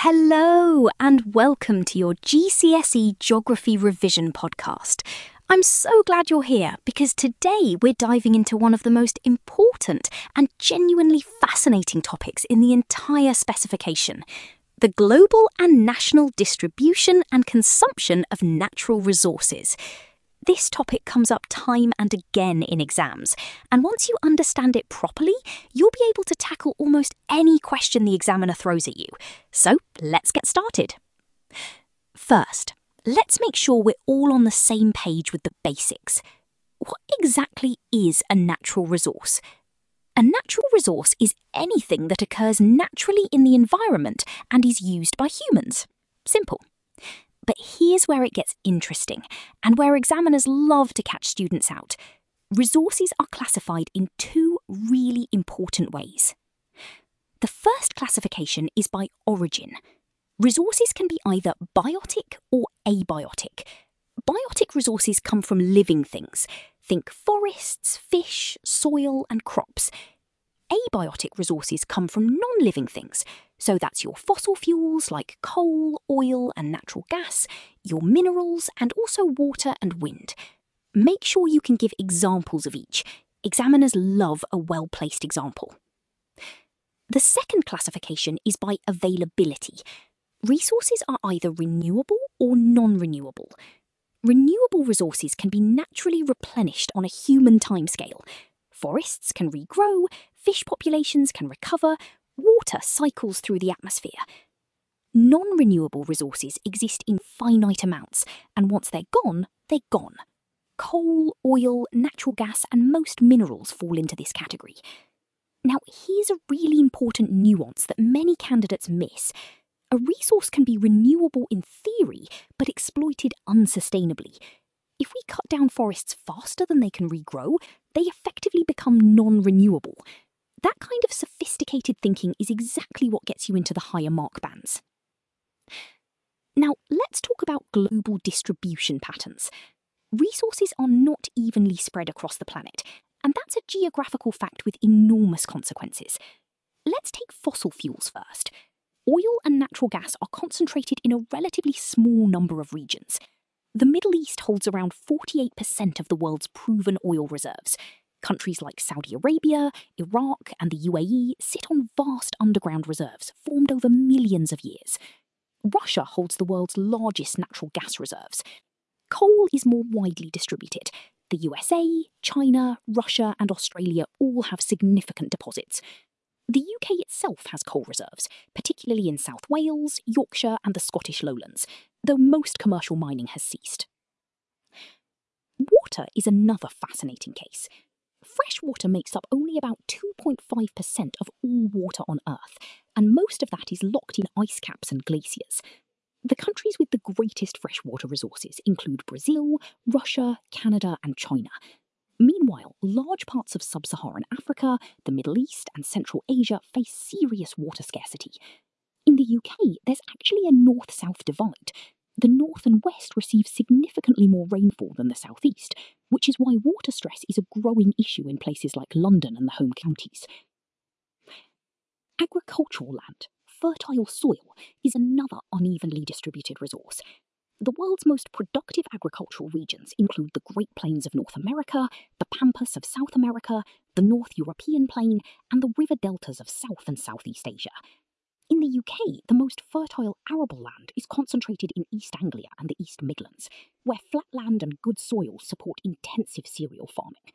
Hello and welcome to your GCSE Geography Revision podcast. I'm so glad you're here because today we're diving into one of the most important and genuinely fascinating topics in the entire specification: the global and national distribution and consumption of natural resources. This topic comes up time and again in exams, and once you understand it properly, you'll be able to tackle almost any question the examiner throws at you. So let's get started. First, let's make sure we're all on the same page with the basics. What exactly is a natural resource? A natural resource is anything that occurs naturally in the environment and is used by humans. Simple. But here's where it gets interesting, and where examiners love to catch students out. Resources are classified in two really important ways. The first classification is by origin. Resources can be either biotic or abiotic. Biotic resources come from living things. Think forests, fish, soil, and crops. Abiotic resources come from non-living things. So that's your fossil fuels like coal, oil, and natural gas, your minerals, and also water and wind. Make sure you can give examples of each. Examiners love a well-placed example. The second classification is by availability. Resources are either renewable or non-renewable. Renewable resources can be naturally replenished on a human timescale. Forests can regrow, fish populations can recover, water cycles through the atmosphere. Non-renewable resources exist in finite amounts, and once they're gone, they're gone. Coal, oil, natural gas, and most minerals fall into this category. Now, here's a really important nuance that many candidates miss. A resource can be renewable in theory, but exploited unsustainably. If we cut down forests faster than they can regrow, they effectively become non-renewable. That kind of sophisticated thinking is exactly what gets you into the higher mark bands. Now, let's talk about global distribution patterns. Resources are not evenly spread across the planet, and that's a geographical fact with enormous consequences. Let's take fossil fuels first. Oil and natural gas are concentrated in a relatively small number of regions. The Middle East holds around 48% of the world's proven oil reserves. Countries like Saudi Arabia, Iraq, and the UAE sit on vast underground reserves formed over millions of years. Russia holds the world's largest natural gas reserves. Coal is more widely distributed. The USA, China, Russia, and Australia all have significant deposits. The UK itself has coal reserves, particularly in South Wales, Yorkshire, and the Scottish Lowlands, though most commercial mining has ceased. Water is another fascinating case. Fresh water makes up only about 2.5% of all water on Earth, and most of that is locked in ice caps and glaciers. The countries with the greatest freshwater resources include Brazil, Russia, Canada, and China. Meanwhile, large parts of sub-Saharan Africa, the Middle East, and Central Asia face serious water scarcity. In the UK, there's actually a north-south divide. The north and west receive significantly more rainfall than the southeast, which is why water stress is a growing issue in places like London and the home counties. Agricultural land, fertile soil, is another unevenly distributed resource. The world's most productive agricultural regions include the Great Plains of North America, the Pampas of South America, the North European Plain, and the river deltas of South and Southeast Asia. In the UK, the most fertile arable land is concentrated in East Anglia and the East Midlands, where flat land and good soils support intensive cereal farming.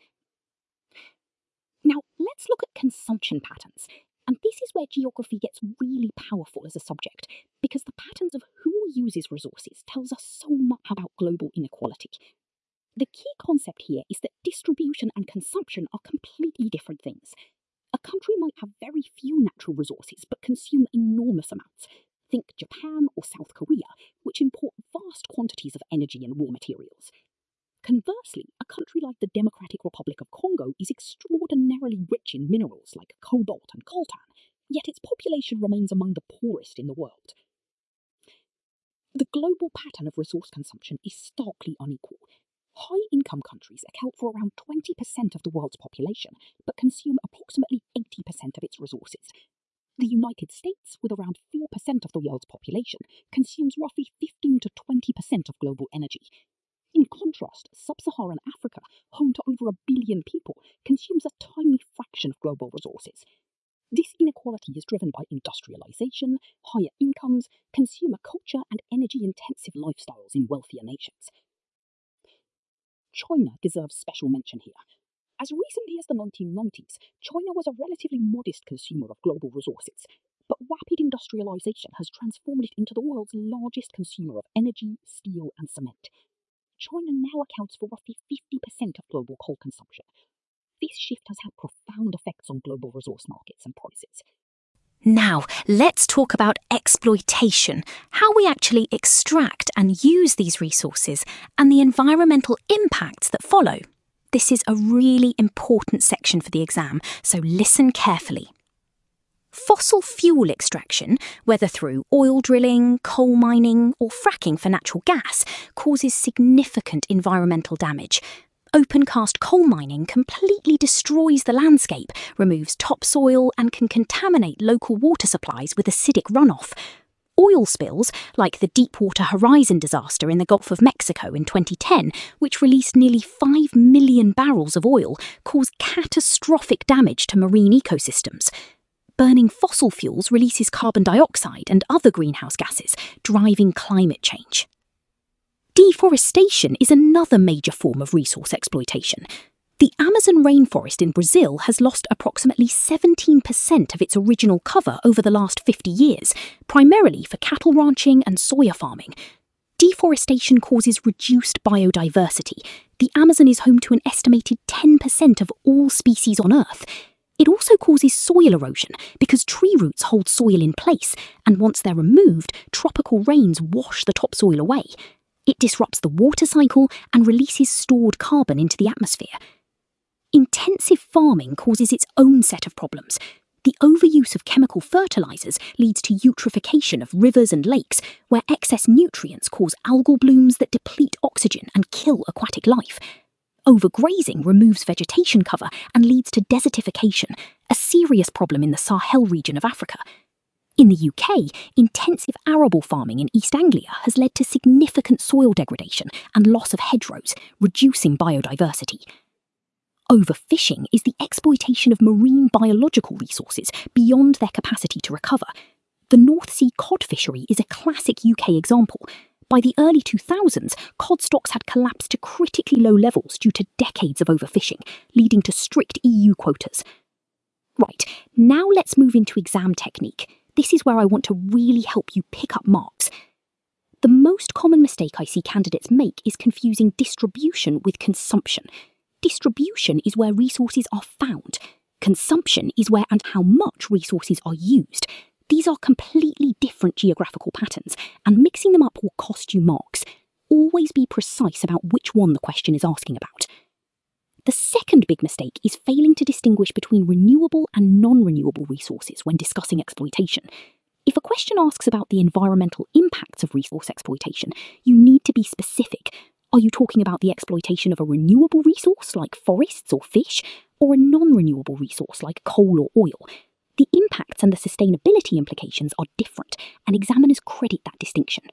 Now, let's look at consumption patterns. And this is where geography gets really powerful as a subject, because the patterns of who uses resources tells us so much about global inequality. The key concept here is that distribution and consumption are completely different things. A country might have very few natural resources but consume enormous amounts. Think Japan or South Korea, which import vast quantities of energy and raw materials. Conversely, a country like the Democratic Republic of Congo is extraordinarily rich in minerals like cobalt and coltan, yet its population remains among the poorest in the world. The global pattern of resource consumption is starkly unequal. High-income countries account for around 20% of the world's population, but consume approximately 80% of its resources. The United States, with around 4% of the world's population, consumes roughly 15 to 20% of global energy. In contrast, sub-Saharan Africa, home to over 1 billion people, consumes a tiny fraction of global resources. This inequality is driven by industrialization, higher incomes, consumer culture, and energy-intensive lifestyles in wealthier nations. China deserves special mention here. As recently as the 1990s, China was a relatively modest consumer of global resources, but rapid industrialization has transformed it into the world's largest consumer of energy, steel, and cement. China now accounts for roughly 50% of global coal consumption. This shift has had profound effects on global resource markets and prices. Now, let's talk about exploitation, how we actually extract and use these resources, and the environmental impacts that follow. This is a really important section for the exam, so listen carefully. Fossil fuel extraction, whether through oil drilling, coal mining, or fracking for natural gas, causes significant environmental damage. Open-cast coal mining completely destroys the landscape, removes topsoil, and can contaminate local water supplies with acidic runoff. Oil spills, like the Deepwater Horizon disaster in the Gulf of Mexico in 2010, which released nearly 5 million barrels of oil, caused catastrophic damage to marine ecosystems. Burning fossil fuels releases carbon dioxide and other greenhouse gases, driving climate change. Deforestation is another major form of resource exploitation. The Amazon rainforest in Brazil has lost approximately 17% of its original cover over the last 50 years, primarily for cattle ranching and soya farming. Deforestation causes reduced biodiversity. The Amazon is home to an estimated 10% of all species on Earth. It also causes soil erosion because tree roots hold soil in place, and once they're removed, tropical rains wash the topsoil away. It disrupts the water cycle and releases stored carbon into the atmosphere. Intensive farming causes its own set of problems. The overuse of chemical fertilizers leads to eutrophication of rivers and lakes, where excess nutrients cause algal blooms that deplete oxygen and kill aquatic life. Overgrazing removes vegetation cover and leads to desertification, a serious problem in the Sahel region of Africa. In the UK, intensive arable farming in East Anglia has led to significant soil degradation and loss of hedgerows, reducing biodiversity. Overfishing is the exploitation of marine biological resources beyond their capacity to recover. The North Sea cod fishery is a classic UK example. By the early 2000s, cod stocks had collapsed to critically low levels due to decades of overfishing, leading to strict EU quotas. Right, now let's move into exam technique. This is where I want to really help you pick up marks. The most common mistake I see candidates make is confusing distribution with consumption. Distribution is where resources are found. Consumption is where and how much resources are used. These are completely different geographical patterns, and mixing them up will cost you marks. Always be precise about which one the question is asking about. The second big mistake is failing to distinguish between renewable and non-renewable resources when discussing exploitation. If a question asks about the environmental impacts of resource exploitation, you need to be specific. Are you talking about the exploitation of a renewable resource like forests or fish, or a non-renewable resource like coal or oil? The impacts and the sustainability implications are different, and examiners credit that distinction.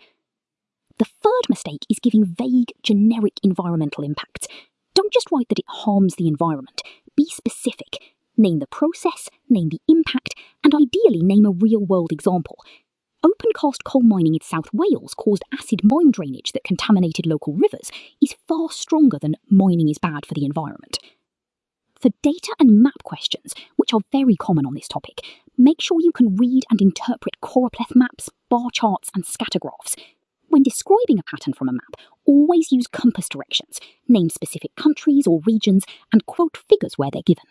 The third mistake is giving vague, generic environmental impacts. Don't just write that it harms the environment. Be specific. Name the process, name the impact, and ideally name a real-world example. Open-cast coal mining in South Wales caused acid mine drainage that contaminated local rivers is far stronger than mining is bad for the environment. For data and map questions, which are very common on this topic, make sure you can read and interpret choropleth maps, bar charts, and scatter graphs. When describing a pattern from a map, always use compass directions, name specific countries or regions, and quote figures where they're given.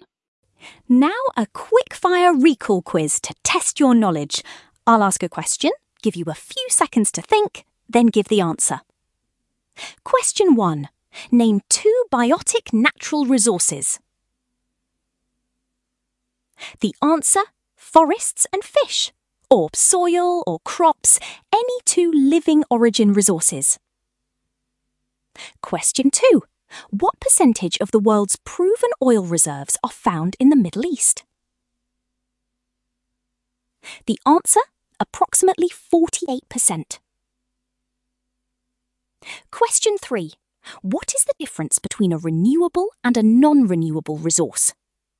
Now a quick-fire recall quiz to test your knowledge. I'll ask a question, give you a few seconds to think, then give the answer. Question 1. Name 2 biotic natural resources. The answer, forests and fish, or soil or crops, any 2 living origin resources. Question 2. What percentage of the world's proven oil reserves are found in the Middle East? The answer? Approximately 48%. Question 3. What is the difference between a renewable and a non-renewable resource?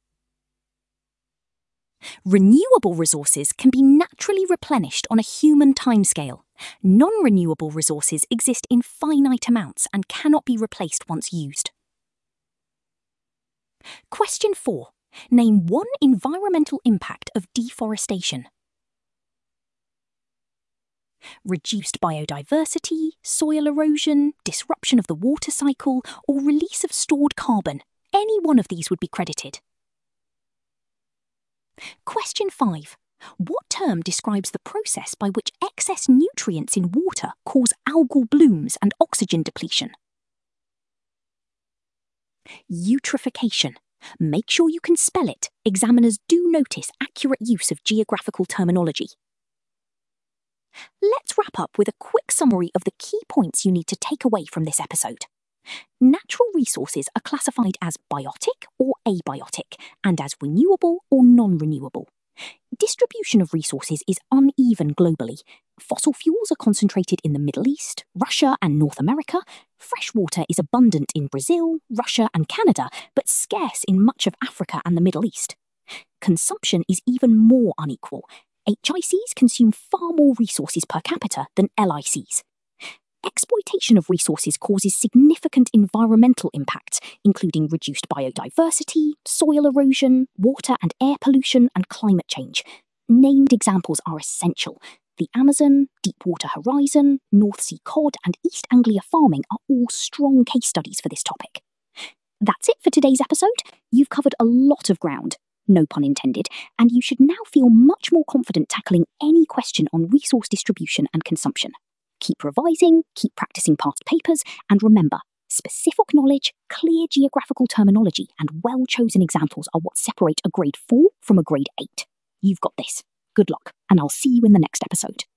Renewable resources can be naturally replenished on a human timescale. Non-renewable resources exist in finite amounts and cannot be replaced once used. Question 4. Name one environmental impact of deforestation. Reduced biodiversity, soil erosion, disruption of the water cycle, or release of stored carbon. Any one of these would be credited. Question 5. What term describes the process by which excess nutrients in water cause algal blooms and oxygen depletion? Eutrophication. Make sure you can spell it. Examiners do notice accurate use of geographical terminology. Let's wrap up with a quick summary of the key points you need to take away from this episode. Natural resources are classified as biotic or abiotic, and as renewable or non-renewable. Distribution of resources is uneven globally. Fossil fuels are concentrated in the Middle East, Russia and North America. Freshwater is abundant in Brazil, Russia and Canada, but scarce in much of Africa and the Middle East. Consumption is even more unequal. HICs consume far more resources per capita than LICs. Exploitation of resources causes significant environmental impacts, including reduced biodiversity, soil erosion, water and air pollution, and climate change. Named examples are essential. The Amazon, Deepwater Horizon, North Sea cod, and East Anglia farming are all strong case studies for this topic. That's it for today's episode. You've covered a lot of ground, no pun intended, and you should now feel much more confident tackling any question on resource distribution and consumption. Keep revising, keep practicing past papers, and remember, specific knowledge, clear geographical terminology, and well-chosen examples are what separate a grade 4 from a grade 8. You've got this. Good luck, and I'll see you in the next episode.